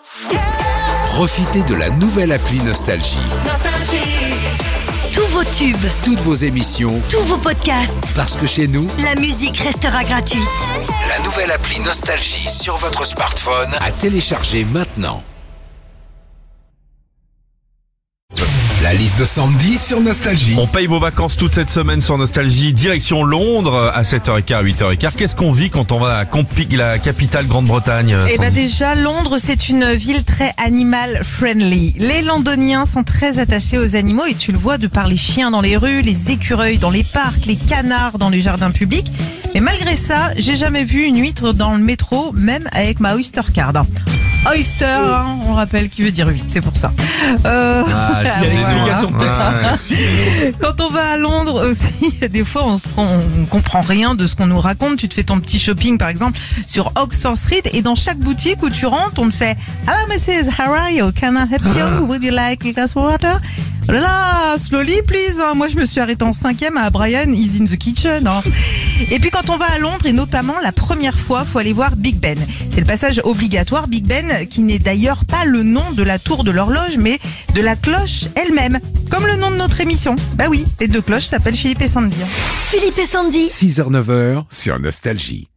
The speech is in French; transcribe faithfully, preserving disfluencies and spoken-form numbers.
Profitez de la nouvelle appli Nostalgie. Tous vos tubes, Toutes vos émissions, tous vos podcasts, parce que chez nous, la musique restera gratuite. la nouvelle appli Nostalgie sur votre smartphone à télécharger maintenant. La liste de Sandy sur Nostalgie. On paye vos vacances toute cette semaine sur Nostalgie, direction Londres à sept heures quinze, huit heures quinze. Qu'est-ce qu'on vit quand on va à Compi- la capitale Grande-Bretagne? Eh ben Sandy déjà, Londres, c'est une ville très animal friendly. Les Londoniens sont très attachés aux animaux et tu le vois de par les chiens dans les rues, les écureuils dans les parcs, les canards dans les jardins publics. Mais malgré ça, j'ai jamais vu une huître dans le métro, même avec ma Oyster card. Oyster, hein, on rappelle, qui veut dire huit, c'est pour ça. Euh, Ah, voilà. l'explication peut-être. Ouais. Quand on va à Londres aussi, des fois on, se, on, on comprend rien de ce qu'on nous raconte. Tu te fais ton petit shopping par exemple sur Oxford Street et dans chaque boutique où tu rentres, on te fait "Hello missus, how are you? Can I help you? Would you like a glass of water?" Oh là là, slowly please. Hein. Moi je me suis arrêtée en cinquième à Brian is in the kitchen. Hein. Et puis quand on va à Londres et notamment la première fois, faut aller voir Big Ben. C'est le passage obligatoire Big Ben qui n'est d'ailleurs pas le nom de la tour de l'horloge mais de la cloche elle-même. Comme le nom de notre émission. Bah oui, les deux cloches s'appellent Philippe et Sandy. Philippe et Sandy. six heures neuf heures sur Nostalgie.